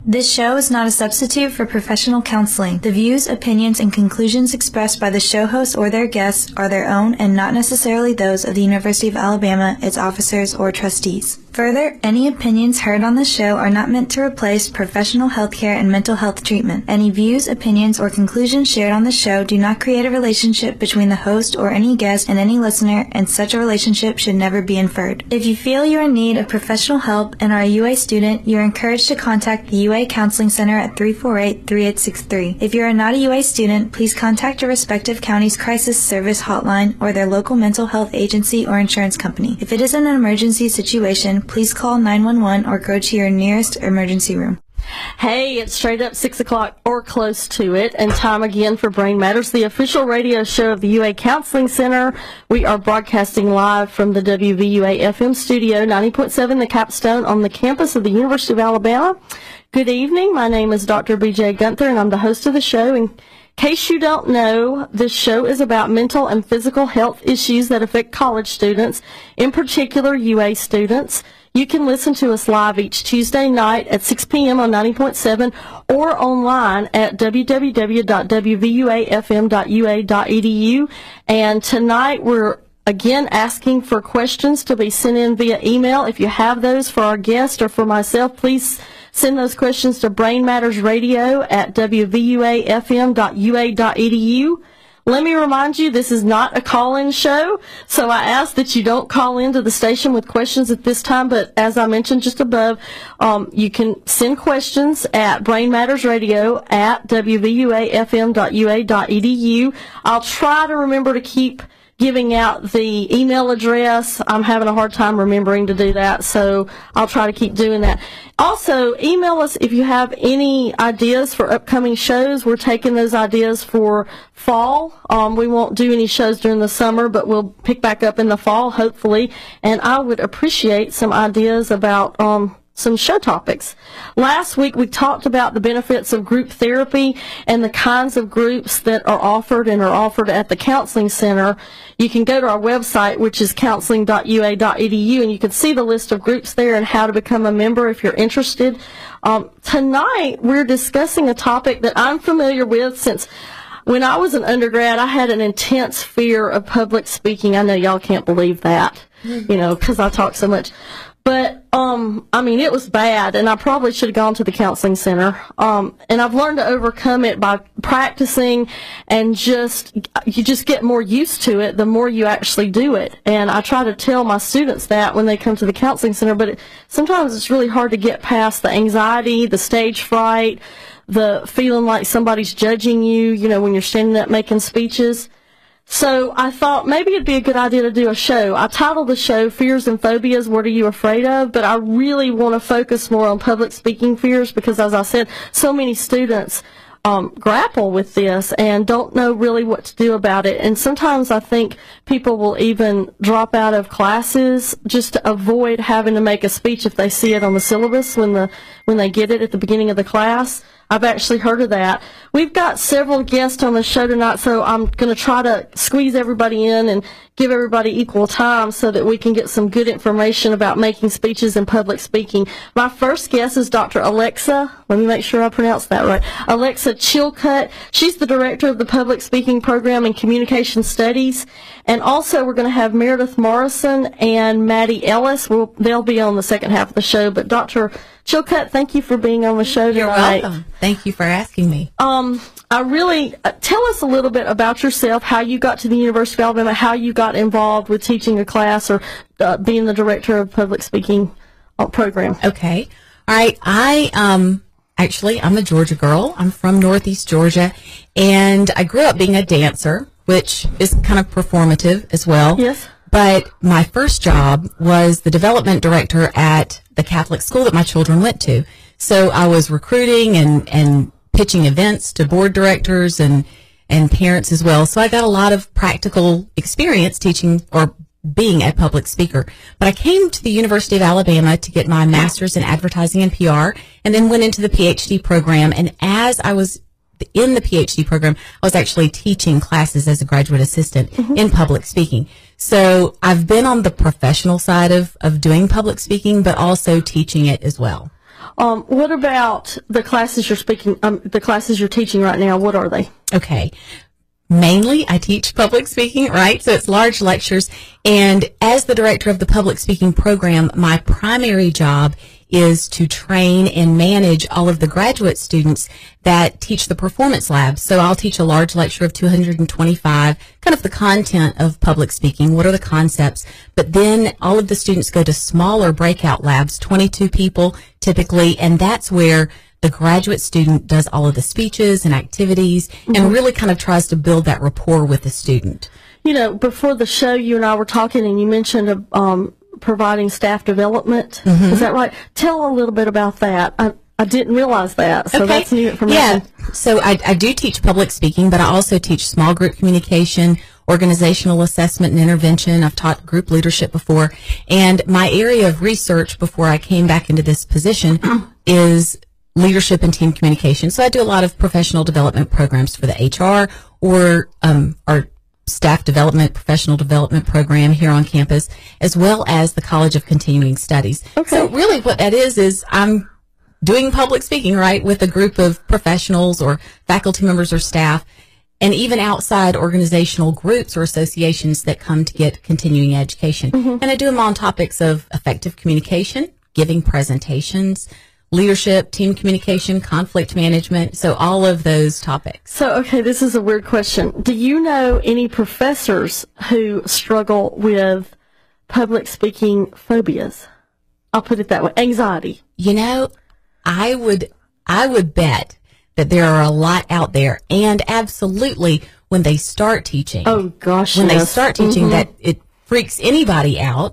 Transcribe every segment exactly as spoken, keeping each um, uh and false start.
This show is not a substitute for professional counseling. The views, opinions, and conclusions expressed by the show hosts or their guests are their own and not necessarily those of the University of Alabama, its officers, or trustees. Further, any opinions heard on this show are not meant to replace professional healthcare and mental health treatment. Any views, opinions, or conclusions shared on the show do not create a relationship between the host or any guest and any listener, and such a relationship should never be inferred. If you feel you are in need of professional help and are a U A student, you are encouraged to contact the U A Counseling Center at three four eight, three eight six three. If you are not a U A student, please contact your respective county's crisis service hotline or their local mental health agency or insurance company. If it is an emergency situation, please call nine one one or go to your nearest emergency room. Hey, it's straight up six o'clock or close to it, and time again for Brain Matters, the official radio show of the U A Counseling Center. We are broadcasting live from the W V U A F M studio, ninety point seven The Capstone on the campus of the University of Alabama. Good evening. My name is Doctor B J Gunther, and I'm the host of the show. In case you don't know, this show is about mental and physical health issues that affect college students, in particular U A students. You can listen to us live each Tuesday night at six p.m. on ninety point seven or online at w w w dot w v u a f m dot u a dot e d u. And tonight we're again asking for questions to be sent in via email. If you have those for our guest or for myself, please send those questions to brainmattersradio at w v u a f m dot u a dot e d u. Let me remind you, this is not a call-in show, so I ask that you don't call into the station with questions at this time, but as I mentioned just above, um, you can send questions at brainmattersradio at w v u a f m dot u a dot e d u. I'll try to remember to keep giving out the email address. I'm having a hard time remembering to do that, so I'll try to keep doing that. Also, email us if you have any ideas for upcoming shows. We're taking those ideas for fall. Um, we won't do any shows during the summer, but we'll pick back up in the fall, hopefully. And I would appreciate some ideas about um, some show topics. Last week we talked about the benefits of group therapy and the kinds of groups that are offered and are offered at the Counseling Center. You can go to our website, which is counseling dot u a dot e d u, and you can see the list of groups there and how to become a member if you're interested. Um, tonight we're discussing a topic that I'm familiar with since when I was an undergrad. I had an intense fear of public speaking. I know y'all can't believe that, you know, because I talk so much. But, um, I mean, it was bad, and I probably should have gone to the Counseling Center. Um, and I've learned to overcome it by practicing, and just, you just get more used to it the more you actually do it. And I try to tell my students that when they come to the Counseling Center, but it, sometimes it's really hard to get past the anxiety, the stage fright, the feeling like somebody's judging you, you know, when you're standing up making speeches. So I thought maybe it'd be a good idea to do a show. I titled the show Fears and Phobias, What Are You Afraid Of? But I really want to focus more on public speaking fears because, as I said, so many students um, grapple with this and don't know really what to do about it. And sometimes I think people will even drop out of classes just to avoid having to make a speech if they see it on the syllabus when the when they get it at the beginning of the class. I've actually heard of that. We've got several guests on the show tonight, so I'm going to try to squeeze everybody in and give everybody equal time so that we can get some good information about making speeches and public speaking. My first guest is Doctor Alexa. Let me make sure I pronounce that right. Alexa Chilcutt. She's the director of the Public Speaking Program in Communication Studies. And also we're going to have Meredith Morrison and Maddie Ellis. We'll, they'll be on the second half of the show. But Doctor Chilcutt, thank you for being on the show tonight. You're welcome. Thank you for asking me. Um, I really, uh, tell us a little bit about yourself, how you got to the University of Alabama, how you got involved with teaching a class or uh, being the director of public speaking uh, program. Okay. All right. I, um, actually, I'm a Georgia girl. I'm from Northeast Georgia, and I grew up being a dancer, which is kind of performative as well. Yes. But my first job was the development director at the Catholic school that my children went to. So I was recruiting and, and pitching events to board directors and, and parents as well. So I got a lot of practical experience teaching or being a public speaker. But I came to the University of Alabama to get my master's in advertising and P R, and then went into the P H D program. And as I was in the P H D program, I was actually teaching classes as a graduate assistant mm-hmm. in public speaking. So I've been on the professional side of, of doing public speaking, but also teaching it as well. Um, what about the classes you're speaking, um, the classes you're teaching right now? What are they? Okay. Mainly, I teach public speaking, right? So it's large lectures. And as the director of the public speaking program, my primary job is to train and manage all of the graduate students that teach the performance lab. So I'll teach a large lecture of two hundred twenty-five, kind of the content of public speaking. What are the concepts? But then all of the students go to smaller breakout labs, twenty-two people typically, and that's where the graduate student does all of the speeches and activities mm-hmm. and really kind of tries to build that rapport with the student. You know, before the show, you and I were talking, and you mentioned um, providing staff development. Mm-hmm. Is that right? Tell a little bit about that. I, I didn't realize that, so okay. that's new information. Yeah, so I, I do teach public speaking, but I also teach small group communication, organizational assessment and intervention. I've taught group leadership before, and my area of research before I came back into this position is leadership and team communication. So I do a lot of professional development programs for the H R or um, our staff development, professional development program here on campus, as well as the College of Continuing Studies. Okay. So really what that is, is I'm doing public speaking, right, with a group of professionals or faculty members or staff, and even outside organizational groups or associations that come to get continuing education. Mm-hmm. And I do them on topics of effective communication, giving presentations, leadership, team communication, conflict management, so all of those topics. So, okay, this is a weird question. Do you know any professors who struggle with public speaking phobias? I'll put it that way, anxiety. You know, I would, I would bet that there are a lot out there, and absolutely when they start teaching. Oh gosh, when yes. they start teaching, mm-hmm. that it freaks anybody out,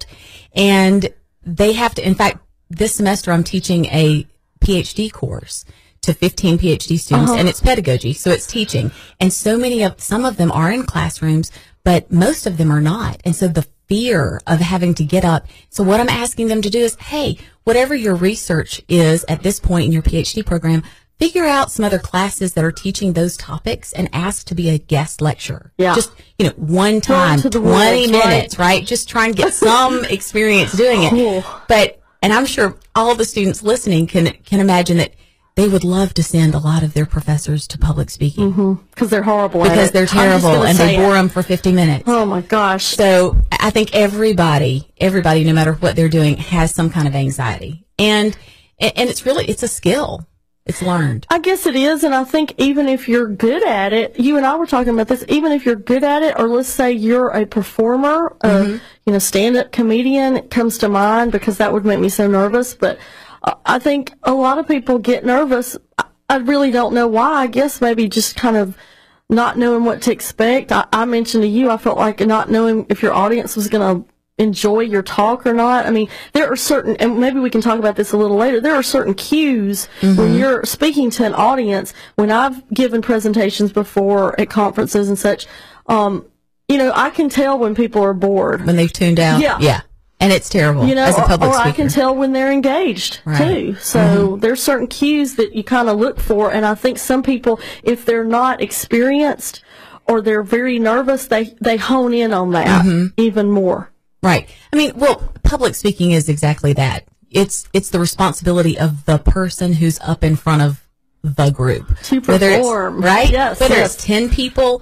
and they have to. In fact, this semester I'm teaching a P H D course to fifteen P H D students, uh-huh. and it's pedagogy, so it's teaching. And so many of, some of them are in classrooms, but most of them are not. And so the fear of having to get up. So what I'm asking them to do is, hey, whatever your research is at this point in your P H D program, figure out some other classes that are teaching those topics and ask to be a guest lecturer. Yeah. Just, you know, one time, twenty world, minutes, right? right? Just try and get some experience doing it. Cool. But, and I'm sure all the students listening can can imagine that they would love to send a lot of their professors to public speaking. Mm-hmm. Because they're horrible at it. Because they're terrible and they bore them for fifty minutes. Oh my gosh. So I think everybody, everybody, no matter what they're doing, has some kind of anxiety. And, and it's really, it's a skill. It's learned. I guess it is, and I think even if you're good at it, you and I were talking about this, even if you're good at it, or let's say you're a performer, mm-hmm. uh, you know, stand-up comedian, it comes to mind because that would make me so nervous, but I think a lot of people get nervous. I really don't know why. I guess maybe just kind of not knowing what to expect. I, I mentioned to you, I felt like not knowing if your audience was going to enjoy your talk or not. I mean, there are certain, and maybe we can talk about this a little later, there are certain cues mm-hmm. when you're speaking to an audience. When I've given presentations before at conferences and such, um, you know, I can tell when people are bored. When they've tuned out. Yeah. Yeah. And it's terrible, you know, as a public or, or speaker. I can tell when they're engaged, right. too. So mm-hmm. there's certain cues that you kind of look for, and I think some people, if they're not experienced or they're very nervous, they, they hone in on that mm-hmm. even more. Right. I mean, well, public speaking is exactly that. It's it's the responsibility of the person who's up in front of the group. To perform. Right? Yes. Whether yes. it's ten people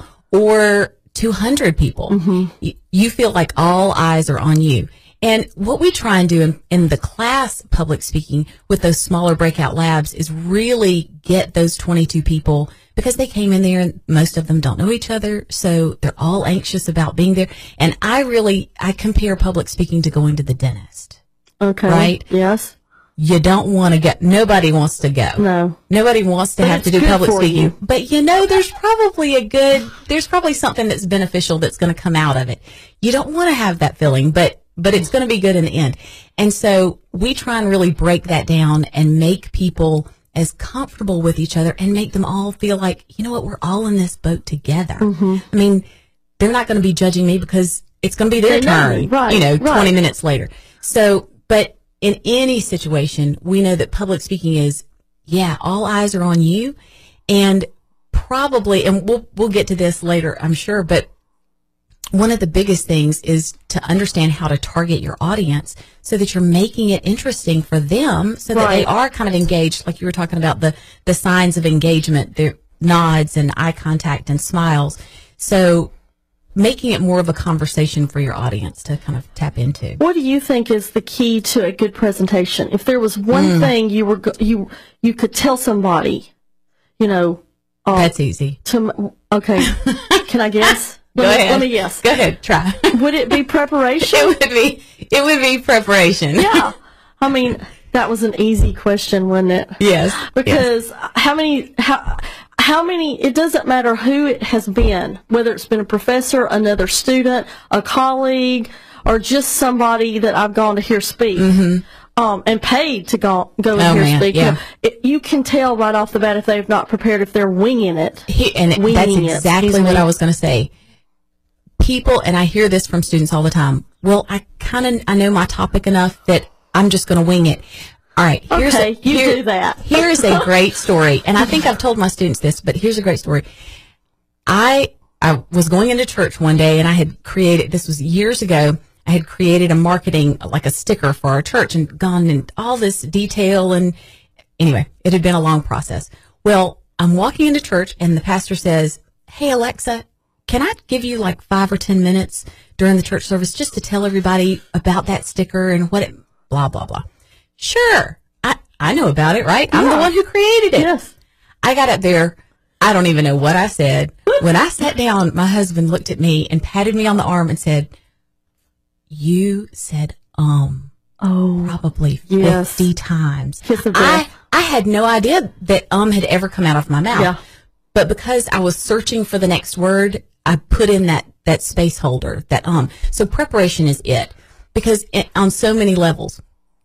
or two hundred people, mm-hmm. you, you feel like all eyes are on you. And what we try and do in, in the class public speaking with those smaller breakout labs is really get those twenty-two people, because they came in there and most of them don't know each other, so they're all anxious about being there. And I really, I compare public speaking to going to the dentist. Okay. Right? Yes. You don't want to go. Nobody wants to go. No. Nobody wants to but have to do public speaking. You. But you know, there's probably a good, there's probably something that's beneficial that's going to come out of it. You don't want to have that feeling, but but it's going to be good in the end. And so we try and really break that down and make people as comfortable with each other and make them all feel like, you know what, we're all in this boat together. Mm-hmm. I mean, they're not going to be judging me because it's going to be their they turn, right, you know, right. twenty minutes later. So, but in any situation, we know that public speaking is, yeah, all eyes are on you, and probably, and we'll we'll get to this later, I'm sure, but one of the biggest things is to understand how to target your audience so that you're making it interesting for them so that Right. they are kind of engaged, like you were talking about the, the signs of engagement, the nods and eye contact and smiles. So making it more of a conversation for your audience to kind of tap into. What do you think is the key to a good presentation? If there was one Mm. thing you were go- you you could tell somebody, you know, uh, That's easy. to okay, can I guess? Let Go me, ahead. Let me guess. Go ahead. Try. Would it be preparation? It would be. It would be preparation. Yeah. I mean, that was an easy question, wasn't it? Yes. Because how many how how many it doesn't matter who it has been, whether it's been a professor, another student, a colleague, or just somebody that I've gone to hear speak. Um, and paid to go go and Oh, hear man, speak. yeah. You know, it, you can tell right off the bat if they've not prepared, if they're winging it. He, and Winging that's it, exactly excuse what me. I was going to say. People, and I hear this from students all the time. Well, I kind of I know my topic enough that I'm just going to wing it. All right, here's Okay, a, you here- do that. Here's a great story, and I think I've told my students this, but here's a great story. I I was going into church one day, and I had created. This was years ago. I had created a marketing, like a sticker for our church, and gone in all this detail. And anyway, it had been a long process. Well, I'm walking into church, and the pastor says, "Hey, Alexa, can I give you like five or ten minutes during the church service just to tell everybody about that sticker and what it, blah, blah, blah." Sure. I, I know about it, right? I'm the Yeah. one who created it. Yes. I got up there. I don't even know what I said. When I sat down, my husband looked at me and patted me on the arm and said, "You said, um, Oh, probably Yes. fifty times." Kiss of I, death. I had no idea that um had ever come out of my mouth. Yeah. But because I was searching for the next word, I put in that, that space holder, that um. So preparation is it. Because it, on so many levels,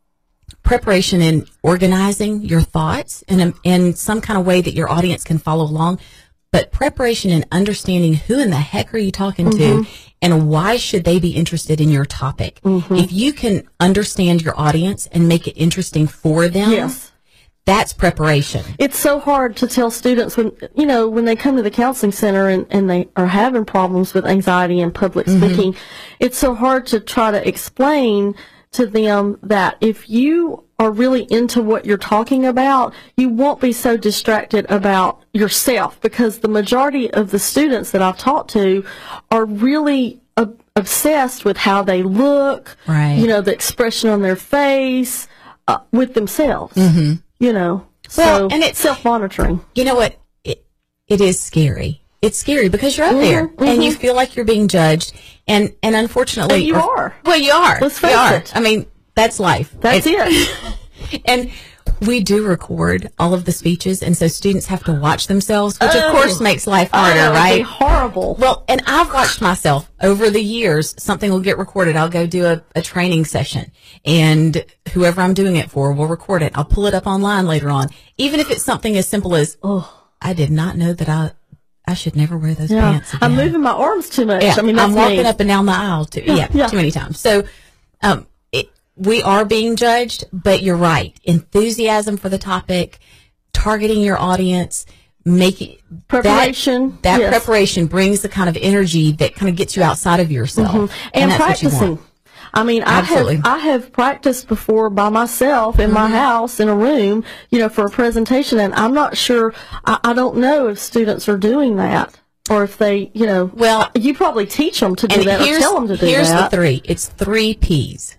preparation in organizing your thoughts in, a, in some kind of way that your audience can follow along, but preparation in understanding who in the heck are you talking to and why should they be interested in your topic. If you can understand your audience and make it interesting for them, yes. that's preparation. It's so hard to tell students when, you know, when they come to the counseling center and, and they are having problems with anxiety and public speaking, it's so hard to try to explain to them that if you are really into what you're talking about, you won't be so distracted about yourself, because the majority of the students that I've talked to are really ob- obsessed with how they look, Right. you know, the expression on their face, uh, with themselves, you know. Well, so and it's- self-monitoring. You know what? It, it is scary. It's scary because you're up Mhm, there and you mhm. feel like you're being judged. And, and unfortunately, And you or- are. Well, you are. Let's You face are. it. I mean, that's life. That's It's- it. And we do record all of the speeches, and so students have to watch themselves, which of Oh. course makes life Oh, harder, that would be right? horrible. Well, and I've watched myself over the years. Something will get recorded. I'll go do a, a training session, and whoever I'm doing it for will record it. I'll pull it up online later on, even if it's something as simple as, "Oh, I did not know that I I should never wear those Yeah. pants again." I'm moving my arms too much. Yeah, I mean, that's I'm walking me. up and down the aisle too. Yeah, yeah. too many times. So, um, it, we are being judged, but you're right. Enthusiasm for the topic, targeting your audience, making Preparation, That, that yes. preparation brings the kind of energy that kind of gets you outside of yourself, and, and, that's what you practicing. want. I mean, I Absolutely. have I have practiced before by myself in my house in a room, you know, for a presentation, and I'm not sure. I, I don't know if students are doing that or if they, you know. Well, you probably teach them to do And that or here's, tell them to do here's that. the three. It's three P's.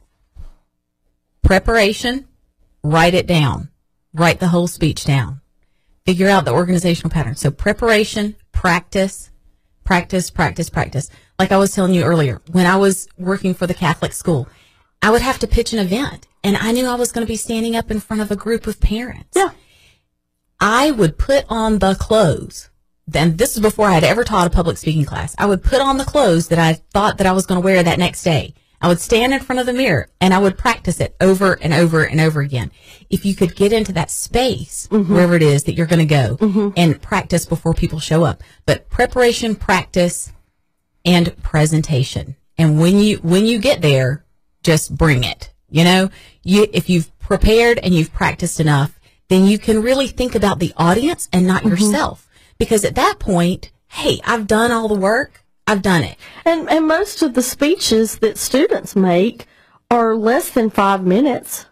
Preparation, write it down. Write the whole speech down. Figure out the organizational pattern. So preparation, practice, practice, practice, practice. Like I was telling you earlier, when I was working for the Catholic school, I would have to pitch an event, and I knew I was going to be standing up in front of a group of parents. Yeah. I would put on the clothes. Then this is before I had ever taught a public speaking class. I would put on the clothes that I thought that I was going to wear that next day. I would stand in front of the mirror and I would practice it over and over and over again. If you could get into that space, Mm-hmm. wherever it is that you're going to go, mm-hmm. and practice before people show up. But preparation, practice, and presentation. And when you when you get there, just bring it. You know, you if you've prepared and you've practiced enough, then you can really think about the audience and not Mm-hmm. yourself. Because at that point, hey, I've done all the work. I've done it. And, and most of the speeches that students make are less than five minutes.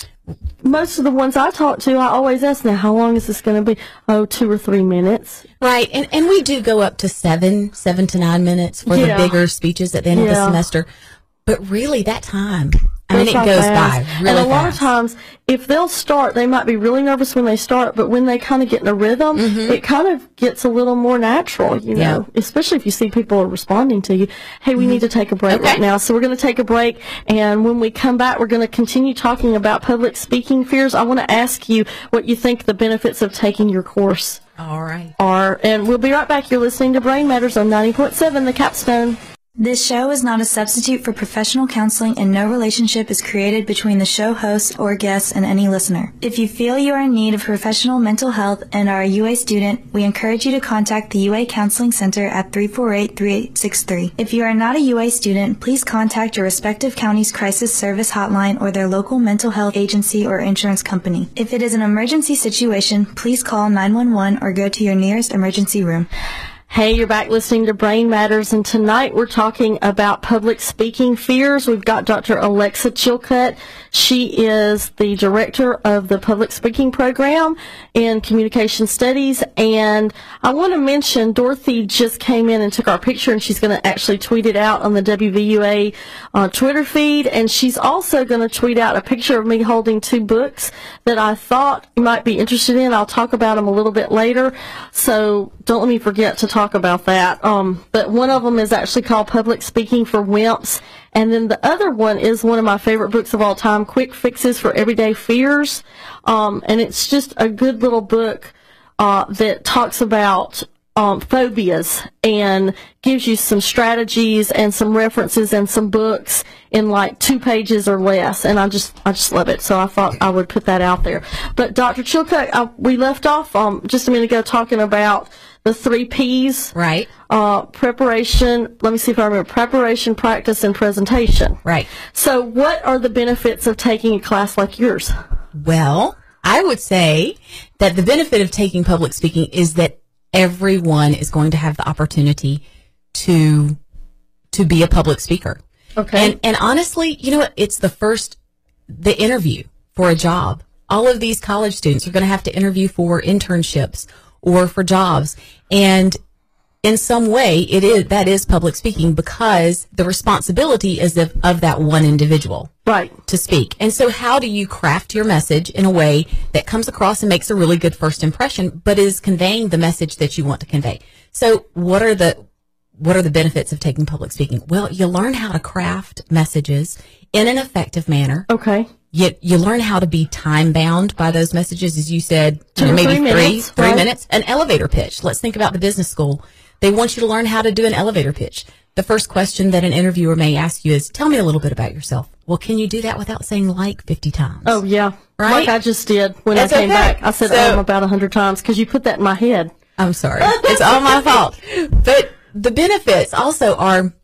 Most of the ones I talk to, I always ask, now, how long is this going to be? Oh, two or three minutes. Right. And and we do go up to seven, seven to nine minutes for Yeah. the bigger speeches at the end of the Yeah. semester. But really, that time, I mean, it by goes fast. by really And a lot of fast. times, if they'll start, they might be really nervous when they start, but when they kind of get in a rhythm, it kind of gets a little more natural, you know, Yeah. especially if you see people are responding to you. Hey, we need to take a break Okay. right now. So we're going to take a break, and when we come back, we're going to continue talking about public speaking fears. I want to ask you what you think the benefits of taking your course All right. are, and we'll be right back. You're listening to Brain Matters on ninety point seven, The Capstone. This show is not a substitute for professional counseling, and no relationship is created between the show host or guests and any listener. If you feel you are in need of professional mental health and are a U A student, we encourage you to contact the U A Counseling Center at three four eight, three eight six three. If you are not a U A student, please contact your respective county's crisis service hotline or their local mental health agency or insurance company. If it is an emergency situation, please call nine one one or go to your nearest emergency room. Hey, you're back listening to Brain Matters, and tonight we're talking about public speaking fears. We've got Doctor Alexa Chilcutt. She is the director of the public speaking program in communication studies, and I want to mention Dorothy just came in and took our picture, and she's going to actually tweet it out on the W V U A uh, Twitter feed, and she's also going to tweet out a picture of me holding two books that I thought you might be interested in. I'll talk about them a little bit later, so don't let me forget to talk about that. Um, but one of them is actually called Public Speaking for Wimps, and then the other one is one of my favorite books of all time, Quick Fixes for Everyday Fears, um, and it's just a good little book uh, that talks about um, phobias and gives you some strategies and some references and some books in like two pages or less, and I just I just love it. So I thought I would put that out there. But Doctor Chilcutt, I, we left off um, just a minute ago talking about the three P's. Right. Uh, preparation, let me see if I remember, preparation, practice, and presentation. Right. So what are the benefits of taking a class like yours? Well, I would say that the benefit of taking public speaking is that everyone is going to have the opportunity to to be a public speaker. Okay. And and honestly, you know what? It's the first the interview for a job. All of these college students are going to have to interview for internships or for jobs, and in some way, it is that is public speaking because the responsibility is of, of that one individual. Right. To speak. And so how do you craft your message in a way that comes across and makes a really good first impression, but is conveying the message that you want to convey? So what are the what are the benefits of taking public speaking? Well, you learn how to craft messages in an effective manner. Okay. You, you learn how to be time bound by those messages, as you said, Two you know, or maybe three three, minutes, three right? minutes. An elevator pitch. Let's think about the business school. They want you to learn how to do an elevator pitch. The first question that an interviewer may ask you is, tell me a little bit about yourself. Well, can you do that without saying like fifty times? Oh, yeah. Right? Like I just did when That's I came okay. back. I said So- um about a hundred times because you put that in my head. I'm sorry. It's all my fault. But the benefits also are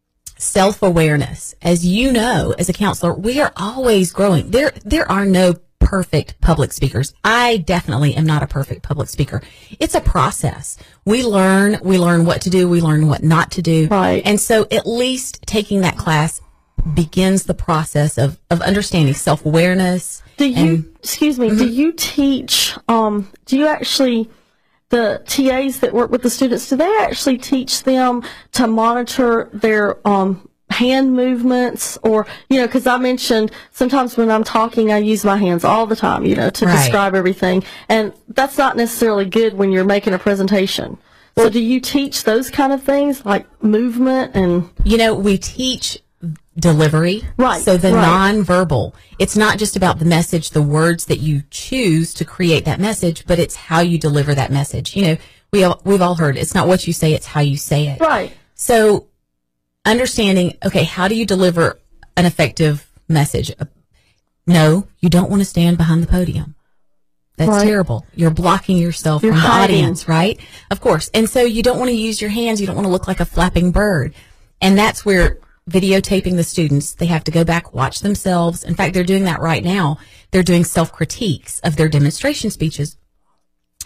self-awareness. As you know, as a counselor, we are always growing. There, there are no perfect public speakers. I definitely am not a perfect public speaker. It's a process. We learn, we learn what to do, we learn what not to do. Right. And so at least taking that class begins the process of, of understanding self-awareness. Do you, and- excuse me, do you teach, um, do you actually, the T As that work with the students, do they actually teach them to monitor their um, hand movements? Or, you know, because I mentioned sometimes when I'm talking, I use my hands all the time, you know, to Right. describe everything. And that's not necessarily good when you're making a presentation. So do you teach those kind of things, like movement and... You know, we teach delivery. Right, So the right. nonverbal, it's not just about the message, the words that you choose to create that message, but it's how you deliver that message. You know, we all, we've all heard it's not what you say, it's how you say it. Right. So understanding, okay, how do you deliver an effective message? No, you don't want to stand behind the podium. That's Right. terrible. You're blocking yourself You're from the hiding. audience, right? Of course. And so you don't want to use your hands. You don't want to look like a flapping bird. And that's where videotaping the students, they have to go back, watch themselves. In fact, they're doing that right now. They're doing self-critiques of their demonstration speeches.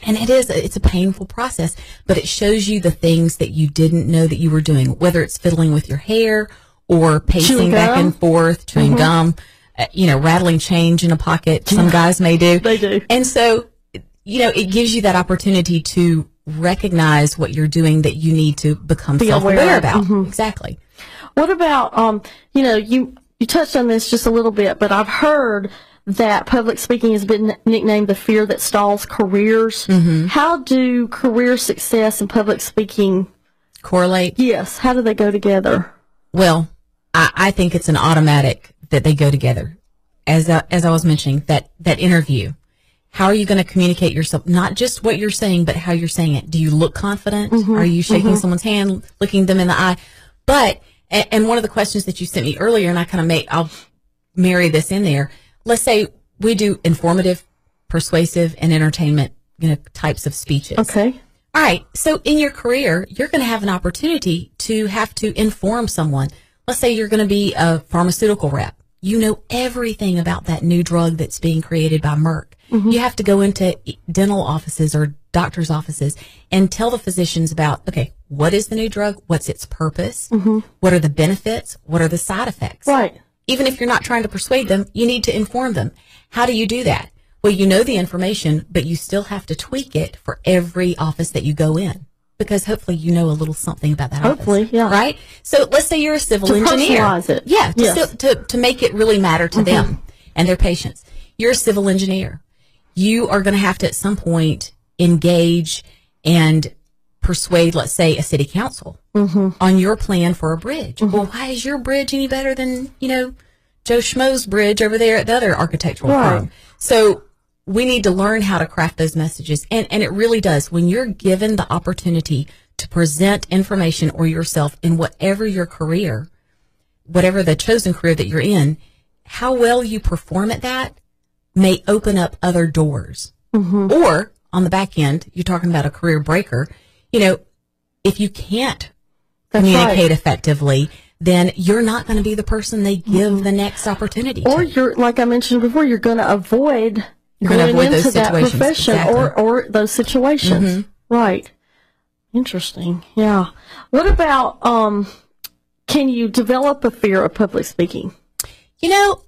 And it is, it's a painful process, but it shows you the things that you didn't know that you were doing, whether it's fiddling with your hair or pacing back and forth, chewing mm-hmm. gum, uh, you know, rattling change in a pocket. Some guys may do. They do. And so, you know, it gives you that opportunity to recognize what you're doing that you need to become Be self-aware aware. about. Mm-hmm. Exactly. What about, um, you know, you, you touched on this just a little bit, but I've heard that public speaking has been nicknamed the fear that stalls careers. Mm-hmm. How do career success and public speaking correlate? Yes. How do they go together? Well, I, I think it's an automatic that they go together. As I, as I was mentioning, that, that interview, how are you going to communicate yourself? Not just what you're saying, but how you're saying it. Do you look confident? Mm-hmm. Are you shaking mm-hmm. someone's hand, looking them in the eye? But, and, and one of the questions that you sent me earlier, and I kind of made, I'll marry this in there. Let's say we do informative, persuasive, and entertainment, you know, types of speeches. Okay. All right. So in your career, you're going to have an opportunity to have to inform someone. Let's say you're going to be a pharmaceutical rep. You know everything about that new drug that's being created by Merck. Mm-hmm. You have to go into dental offices or doctor's offices and tell the physicians about, okay, what is the new drug? What's its purpose? Mm-hmm. What are the benefits? What are the side effects? Right. Even if you're not trying to persuade them, you need to inform them. How do you do that? Well, you know the information, but you still have to tweak it for every office that you go in, because hopefully you know a little something about that hopefully, office. Yeah. Right? So let's say you're a civil to engineer. Personalize it. Yeah, to, yes. still, to, to make it really matter to mm-hmm. them and their patients. You're a civil engineer. You are going to have to at some point engage and persuade, let's say, a city council mm-hmm. on your plan for a bridge. Mm-hmm. Well, why is your bridge any better than, you know, Joe Schmo's bridge over there at the other architectural right. firm? So we need to learn how to craft those messages. And, and it really does. When you're given the opportunity to present information or yourself in whatever your career, whatever the chosen career that you're in, how well you perform at that may open up other doors. Mm-hmm. Or on the back end, you're talking about a career breaker. You know, if you can't That's communicate right. effectively, then you're not going to be the person they give mm-hmm. the next opportunity or to. you're, like I mentioned before, you're going to avoid you're going to avoid into those that situations. profession Exactly. or, or those situations. Mm-hmm. Right. Interesting. Yeah. What about, um, can you develop a fear of public speaking? You know,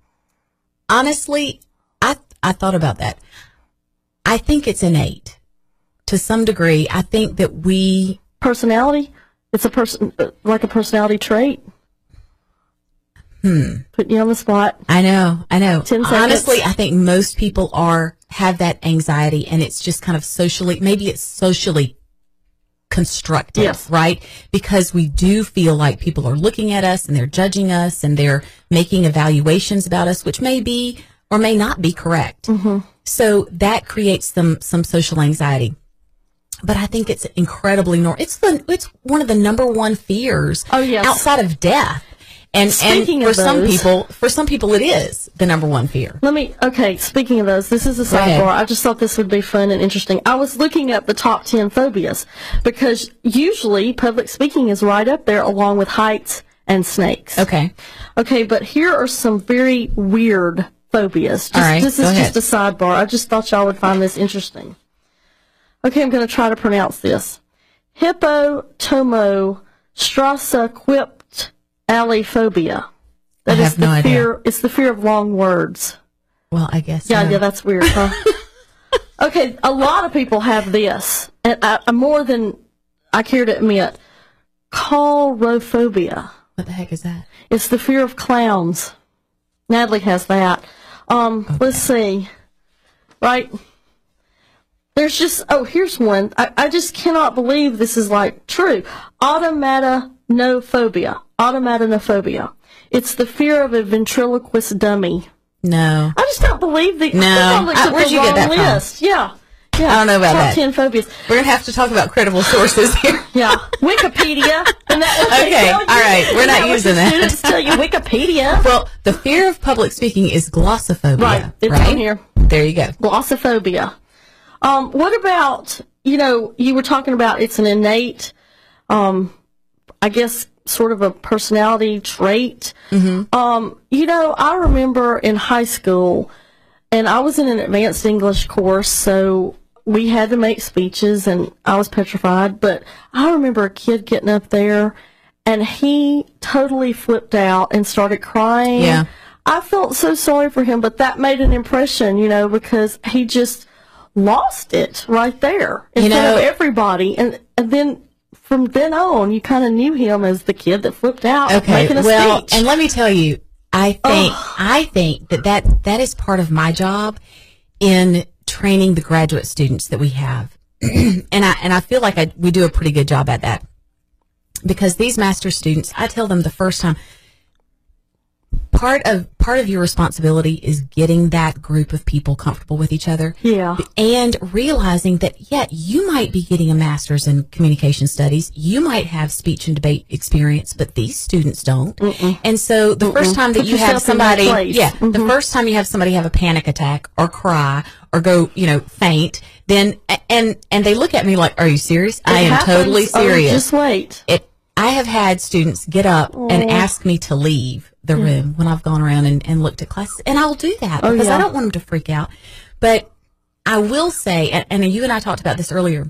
honestly, I I thought about that. I think it's innate to some degree. I think that we personality. It's a person like a personality trait. Hmm. Putting you on the spot. I know. I know. Ten seconds. Honestly, I think most people are have that anxiety, and it's just kind of socially. Maybe it's socially constructed, yes. right? Because we do feel like people are looking at us and they're judging us and they're making evaluations about us, which may be or may not be correct. Mm-hmm. So that creates some some social anxiety. But I think it's incredibly normal. It's the it's one of the number one fears oh, yes. outside of death. And Speaking and for of some those, people, for some people, it is the number one fear. Let me. Okay, speaking of those, this is a Go ahead. sidebar. I just thought this would be fun and interesting. I was looking up the top ten phobias because usually public speaking is right up there along with heights and snakes. Okay. Okay, but here are some very weird phobias. Just, All right, this go is ahead. just a sidebar. I just thought y'all would find this interesting. Okay, I'm going to try to pronounce this. Hippotomostrassaquiptaliphobia. That I is have no the idea. fear. It's the fear of long words. Well, I guess. Yeah, so. yeah, that's weird, huh? Okay, a lot of people have this, and I, I, more than I care to admit. Coulrophobia. What the heck is that? It's the fear of clowns. Natalie has that. Um, okay. Let's see. Right. There's just, oh, here's one. I, I just cannot believe this is, like, true. Automatanophobia. Automatanophobia. It's the fear of a ventriloquist dummy. No. I just don't believe the. No. I looked I, at where'd the you get wrong that list. From? Yeah. Yeah. I don't know about Top that. ten phobias. We're going to have to talk about credible sources here. Yeah. Wikipedia. And that, Okay. All right. We're not using that. Students tell you Wikipedia. Well, the fear of public speaking is glossophobia. Right. It's right? on here. There you go. Glossophobia. Um, what about, you know, you were talking about it's an innate, um, I guess, sort of a personality trait. Mm-hmm. Um, you know, I remember in high school, and I was in an advanced English course, so we had to make speeches, and I was petrified. But I remember a kid getting up there, and he totally flipped out and started crying. Yeah. I felt so sorry for him, but that made an impression, you know, because he just lost it right there in You front know- of everybody. And, and then from then on, you kind of knew him as the kid that flipped out Okay, making a well, speech. and let me tell you, I think I think that, that that is part of my job in training the graduate students that we have, and I and I feel like I, we do a pretty good job at that, because these master's students, I tell them the first time, part of part of your responsibility is getting that group of people comfortable with each other. Yeah. And realizing that, yeah, you might be getting a master's in communication studies. You might have speech and debate experience, but these students don't. Mm-mm. And so the Mm-mm. first time that Put you have yourself in their somebody, place. yeah, Mm-hmm. the first time you have somebody have a panic attack or cry or go, you know, faint, then, and, and they look at me like, are you serious? I It am happens. totally Oh, serious. just wait. It, I have had students get up and ask me to leave the room when I've gone around and, and looked at classes, and I'll do that Oh, because yeah. I don't want them to freak out. But I will say, and, and you and I talked about this earlier,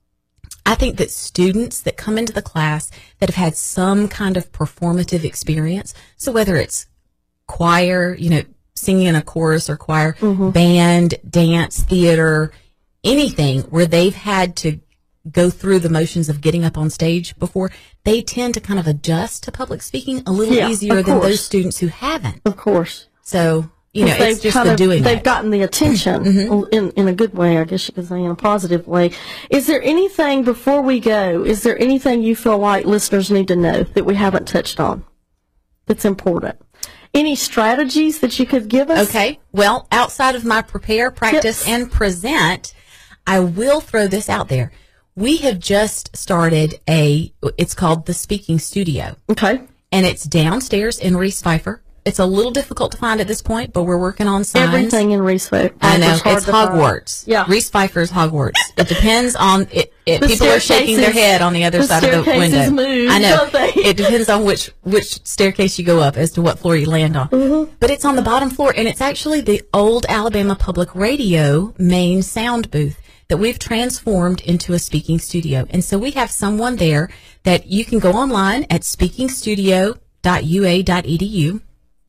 I think that students that come into the class that have had some kind of performative experience, so whether it's choir, you know, singing in a chorus or choir, Mm-hmm. band, dance, theater, anything where they've had to go through the motions of getting up on stage before, they tend to kind of adjust to public speaking a little Yeah, easier of than course. those students who haven't. Of course. So, you know, They've it's just kind the of- doing They've it. gotten the attention in, in a good way, I guess you could say, in a positive way. Is there anything, before we go, is there anything you feel like listeners need to know that we haven't touched on that's important? Any strategies that you could give us? Okay. Well, outside of my prepare, practice, Yes. and present, I will throw this out there. We have just started a, it's called the Speaking Studio, Okay. and it's downstairs in Reese Pfeiffer. It's a little difficult to find at this point, but we're working on signs. Everything in Reese Pfeiffer. I know, is hard it's to find. Hogwarts. Yeah. Reese Pfeiffer's Hogwarts. It depends on, it, it The people are shaking their staircases- head on the other the side of the staircases window. move, I know. don't they? It depends on which, which staircase you go up as to what floor you land on. Mm-hmm. But it's on the bottom floor, and it's actually the old Alabama Public Radio main sound booth that we've transformed into a speaking studio. And so we have someone there that you can go online at speaking studio dot u a dot e d u.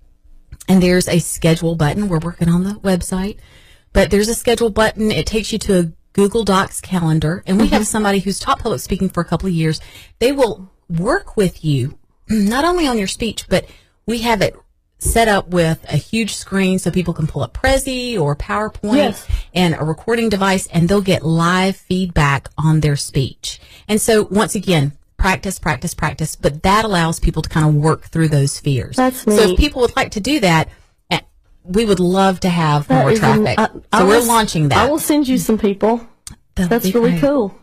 And there's a schedule button. We're working on the website, but there's a schedule button. It takes you to a Google Docs calendar, and we have somebody who's taught public speaking for a couple of years. They will work with you, not only on your speech, but we have it set up with a huge screen so people can pull up Prezi or PowerPoint Yes. and a recording device, and they'll get live feedback on their speech. And so once again, practice, practice, practice, but that allows people to kind of work through those fears. That's So neat. if people would like to do that, eh, we would love to have That more is an- traffic. I- so I we're will- launching that. I will send you some people. That'll That's be really great. cool.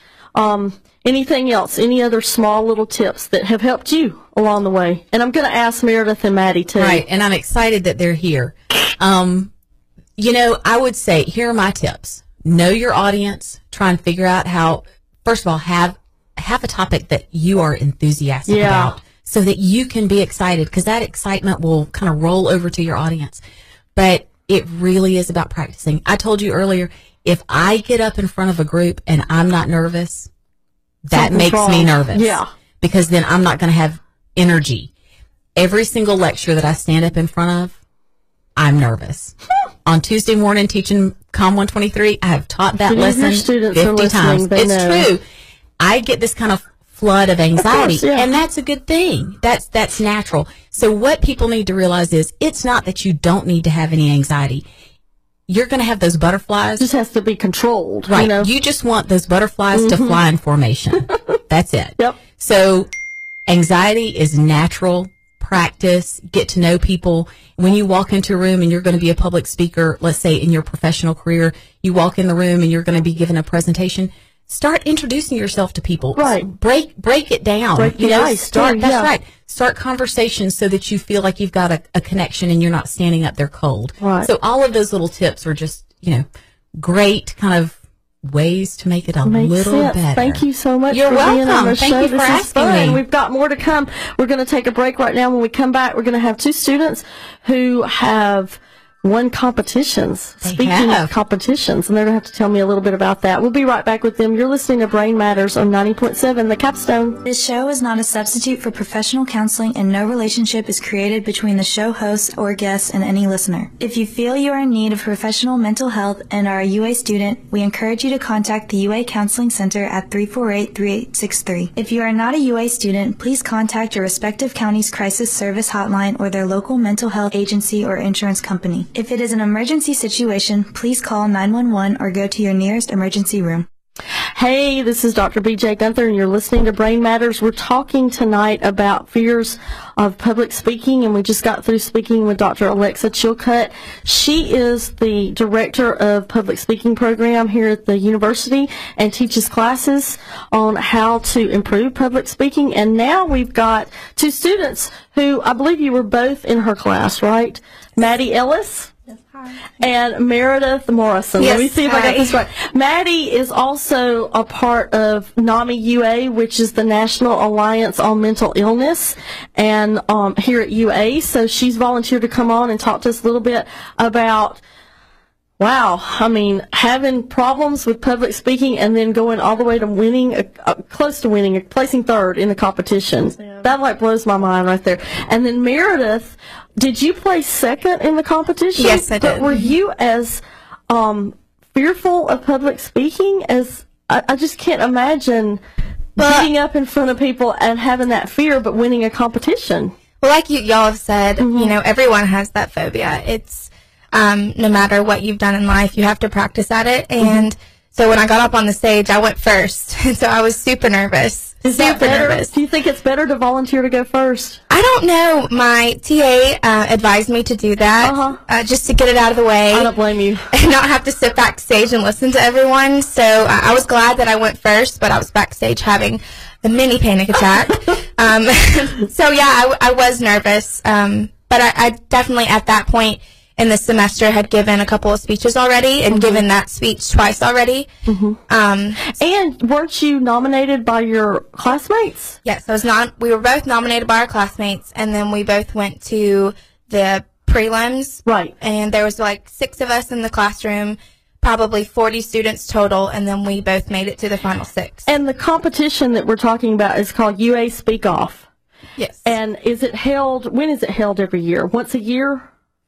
Um, anything else? Any other small little tips that have helped you along the way? And I'm going to ask Meredith and Maddie too. Right, and I'm excited that they're here. Um, you know, I would say, here are my tips. Know your audience. Try and figure out how, first of all, have have a topic that you are enthusiastic Yeah. about so that you can be excited, because that excitement will kind of roll over to your audience. But it really is about practicing. I told you earlier, if I get up in front of a group and I'm not nervous, that Something's makes me wrong. nervous. Yeah. Because then I'm not going to have energy. Every single lecture that I stand up in front of, I'm nervous. On Tuesday morning teaching Com one twenty-three, I have taught that If any of your lesson students are fifty listening, times. they It's know. true. I get this kind of flood of anxiety, course, yeah. and that's a good thing. That's that's natural. So what people need to realize is it's not that you don't need to have any anxiety. You're going to have those butterflies. Just has to be controlled. Right. You know? You just want those butterflies to fly in formation. That's it. Yep. So anxiety is natural. Practice, get to know people. When you walk into a room and you're going to be a public speaker, let's say in your professional career, you walk in the room and you're going to be given a presentation, start introducing yourself to people. Right. Break break it down. Break you the know, ice, start too, that's yeah. right. Start conversations so that you feel like you've got a, a connection and you're not standing up there cold. Right. So all of those little tips are just, you know, great kind of ways to make it a Makes little sense. better. Thank you so much You're for being on welcome. the Thank show. you for this is asking fun. me. We've got more to come. We're going to take a break right now. When we come back, we're going to have two students who have won competitions. They Speaking have. of competitions, and they're going to have to tell me a little bit about that. We'll be right back with them. You're listening to Brain Matters on ninety point seven, The Capstone. This show is not a substitute for professional counseling, and no relationship is created between the show host or guests and any listener. If you feel you are in need of professional mental health and are a U A student, we encourage you to contact the U A Counseling Center at three four eight, three eight six three. If you are not a U A student, please contact your respective county's crisis service hotline or their local mental health agency or insurance company. If it is an emergency situation, please call nine one one or go to your nearest emergency room. Hey, this is Doctor B J Gunther, and you're listening to Brain Matters. We're talking tonight about fears of public speaking, and we just got through speaking with Doctor Alexa Chilcutt. She is the director of public speaking program here at the university and teaches classes on how to improve public speaking. And now we've got two students who I believe you were both in her class, right? Maddie Ellis. Yes, hi. And Meredith Morrison. Yes, Let me see if hi. I got this right. Maddie is also a part of NAMI U A, which is the National Alliance on Mental Illness, and um, here at U A. So she's volunteered to come on and talk to us a little bit about, wow, I mean, having problems with public speaking and then going all the way to winning, a, a, close to winning, placing third in a competition. Yeah. That like blows my mind right there. And then Meredith, did you place second in the competition? Yes, I But did. were you as um, fearful of public speaking as, I, I just can't imagine But- getting up in front of people and having that fear but winning a competition. Well, like you, y'all have said, you know, everyone has that phobia. It's um, no matter what you've done in life, you have to practice at it. And so when I got up on the stage, I went first. And so I was super nervous. Is that super better? nervous. Do you think it's better to volunteer to go first? I don't know. My T A uh, advised me to do that Uh-huh. uh, just to get it out of the way. I don't blame you. And not have to sit backstage and listen to everyone. So uh, I was glad that I went first, but I was backstage having a mini panic attack. um, so yeah, I, I was nervous. Um, but I, I definitely at that point in the semester had given a couple of speeches already and given that speech twice already. Um, And weren't you nominated by your classmates? yes, I was not. We were both nominated by our classmates, and then we both went to the prelims. Right. And there was like six of us in the classroom, probably forty students total, and then we both made it to the final six. And the competition that we're talking about is called U A Speak Off. Yes. And is it held, when is it held every year? Once a year?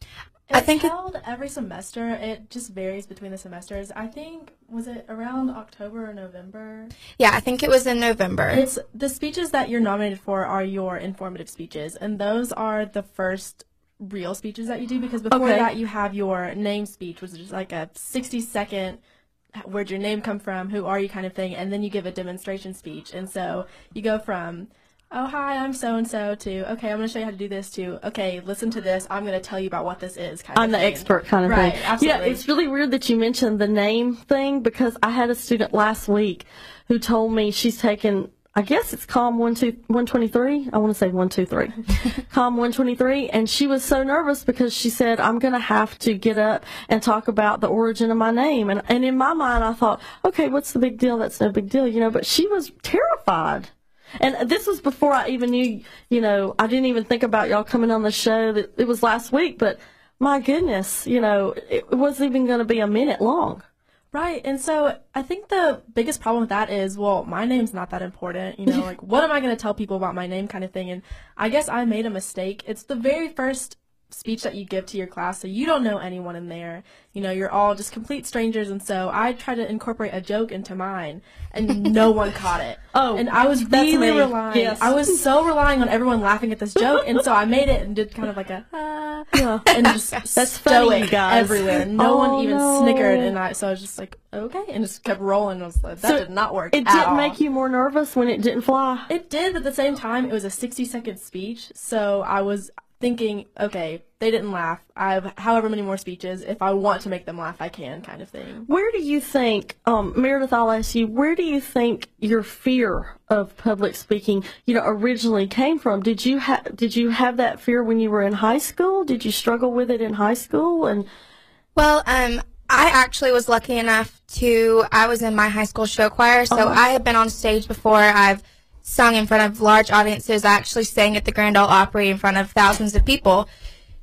I It's think it- held every semester. It just varies between the semesters. I think, was it around October or November? yeah, I think it was in November. It's the speeches that you're nominated for are your informative speeches, and those are the first real speeches that you do, because before Okay. that you have your name speech, which is just like a sixty second where'd your name come from, who are you kind of thing, and then you give a demonstration speech. And so you go from, oh, hi, I'm so-and-so, to, okay, I'm going to show you how to do this, to, okay, listen to this, I'm going to tell you about what this is, kind I'm of the thing. expert kind of Right, thing. absolutely. Yeah, it's really weird that you mentioned the name thing, because I had a student last week who told me she's taken, I guess it's COM one twenty-three. I want to say one two three. COM one twenty-three. And she was so nervous because she said, I'm going to have to get up and talk about the origin of my name. And, and in my mind, I thought, okay, what's the big deal? That's no big deal, you know, but she was terrified. And this was before I even knew, you know, I didn't even think about y'all coming on the show. That it was last week, but my goodness, you know, it wasn't even going to be a minute long. Right, and so I think the biggest problem with that is, well, my name's not that important, you know, like, what am I going to tell people about my name kind of thing, and I guess I made a mistake. It's the very first speech that you give to your class, so you don't know anyone in there, you know, you're all just complete strangers, and so I tried to incorporate a joke into mine, and no one caught it. Oh, and I was that's really me. relying, Yes. I was so relying on everyone laughing at this joke, and so I made it and did kind of like a, ah, Yeah. and just That's funny, stoic you guys. everywhere. No Oh, one even no. snickered, and I so I was just like, okay, and just kept rolling. I was like, that So did not work. It at didn't all. make you more nervous when it didn't fly? It did, but at the same time, it was a sixty second speech, so I was thinking, okay, they didn't laugh. I have however many more speeches. If I want to make them laugh, I can, kind of thing. Where do you think, um, Meredith, I'll ask you, where do you think your fear of public speaking, you know, originally came from? Did you have did you have that fear when you were in high school? Did you struggle with it in high school? And Well, um, I actually was lucky enough to, I was in my high school show choir, so Uh-huh. I have been on stage before. I've sung in front of large audiences. I actually sang at the Grand Ole Opry in front of thousands of people.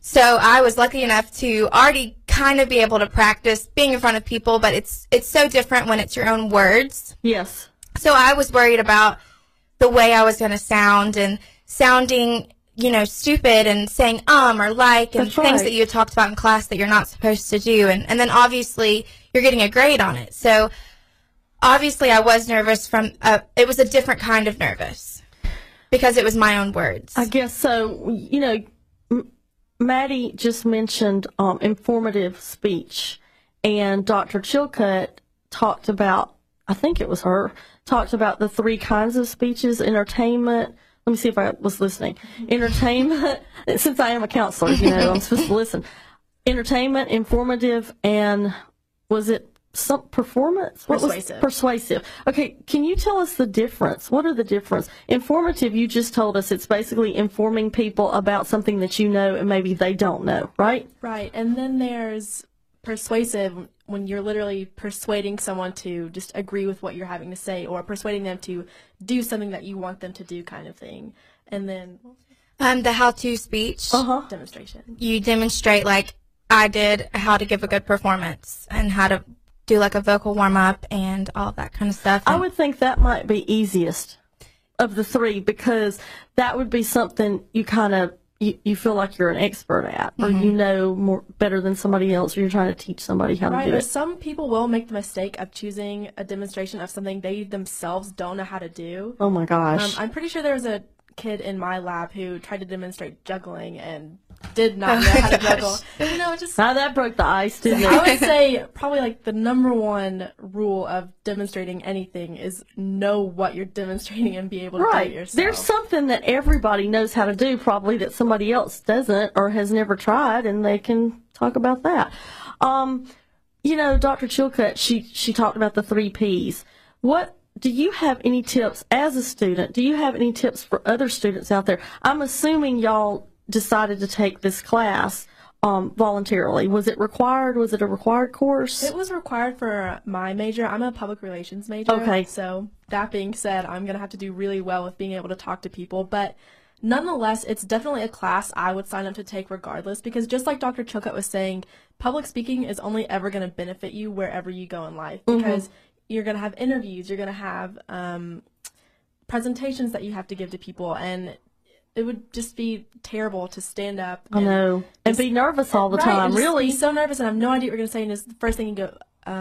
So I was lucky enough to already kind of be able to practice being in front of people, but it's it's so different when it's your own words. Yes. So I was worried about the way I was going to sound and sounding, you know, stupid and saying um or like and That's things right. that you had talked about in class that you're not supposed to do. And, and then obviously you're getting a grade on it. So obviously I was nervous from, uh, it was a different kind of nervous because it was my own words. I guess so. You know, M- Maddie just mentioned um, informative speech, and Doctor Chilcutt talked about, I think it was her, talked about the three kinds of speeches: entertainment. Let me see if I was listening. Entertainment, since I am a counselor, you know, I'm supposed to listen. Entertainment, informative, and was it some performance? What Persuasive. Was persuasive. Okay, can you tell us the difference? What are the difference? Informative, you just told us it's basically informing people about something that you know and maybe they don't know, right? Right. And then there's persuasive, when you're literally persuading someone to just agree with what you're having to say, or persuading them to do something that you want them to do, kind of thing. And then Um, the how-to speech, Uh-huh. demonstration. you demonstrate, like I did, how to give a good performance and how to do like a vocal warm-up and all of that kind of stuff. I would think that might be easiest of the three, because that would be something you kind of you, you feel like you're an expert at, or you know more better than somebody else, or you're trying to teach somebody how Right, to do or it. some people will make the mistake of choosing a demonstration of something they themselves don't know how to do. Oh my Um, gosh. I'm pretty sure there was a kid in my lab who tried to demonstrate juggling and did not know how to juggle. You know, just Now that broke the ice, didn't I it? would say probably like the number one rule of demonstrating anything is know what you're demonstrating and be able to do it Right. yourself. There's something that everybody knows how to do, probably, that somebody else doesn't or has never tried, and they can talk about that. Um, you know, Doctor Chilcutt, she, she talked about the three Ps. What do you have any tips as a student? Do you have any tips for other students out there? I'm assuming y'all decided to take this class um, voluntarily. Was it required? Was it a required course? It was required for my major. I'm a public relations major. Okay. So that being said, I'm going to have to do really well with being able to talk to people. But nonetheless, it's definitely a class I would sign up to take regardless, because just like Doctor Chilcutt was saying, public speaking is only ever going to benefit you wherever you go in life, because you're going to have interviews, you're going to have um, presentations that you have to give to people, and it would just be terrible to stand up. I and know. And be nervous all the Right, time, and just really. be so nervous and have no idea what you're going to say, and it's the first thing you go,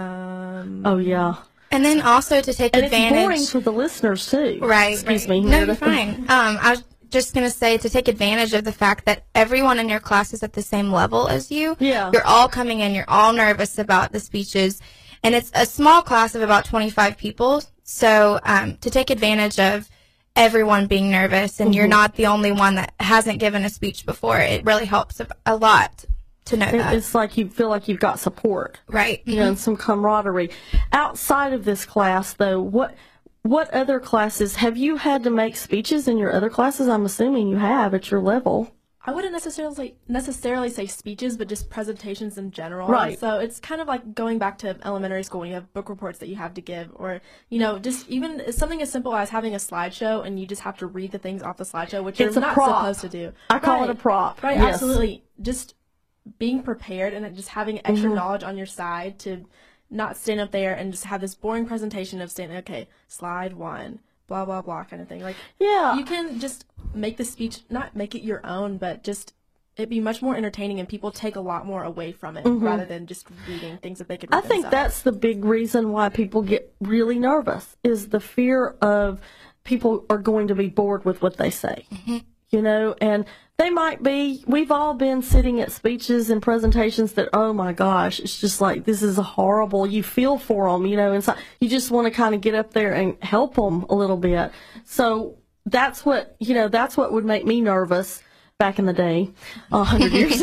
um... Oh, yeah. and then also to take And it's advantage. boring for the listeners, too. Right. Excuse right. me. No, you're fine. Um, I was just going to say to take advantage of the fact that everyone in your class is at the same level as you. Yeah. You're all coming in, you're all nervous about the speeches. And it's a small class of about twenty-five people. So um, to take advantage of everyone being nervous and you're not the only one that hasn't given a speech before, it really helps a, a lot to know It- that. It's like you feel like you've got support. Right. You know, and some camaraderie. Outside of this class, though, what what other classes have you had to make speeches in your other classes? I'm assuming you have at your level. I wouldn't necessarily necessarily say speeches, but just presentations in general. Right. So it's kind of like going back to elementary school when you have book reports that you have to give, or, you know, just even something as simple as having a slideshow and you just have to read the things off the slideshow, which It's you're a not prop. supposed to do. I call Right. it a prop. Right, Yes. absolutely. Just being prepared and just having extra knowledge on your side to not stand up there and just have this boring presentation of saying, okay, slide one, blah, blah, blah kind of thing. Like, Yeah. you can just make the speech, not make it your own, but just it be much more entertaining, and people take a lot more away from it rather than just reading things that they could read I think themselves. that's the big reason why people get really nervous, is the fear of people are going to be bored with what they say. You know, and they might be. We've all been sitting at speeches and presentations that, oh my gosh, it's just like, this is horrible. You feel for them, you know, and so you just want to kind of get up there and help them a little bit. So that's what, you know, that's what would make me nervous back in the day, a hundred years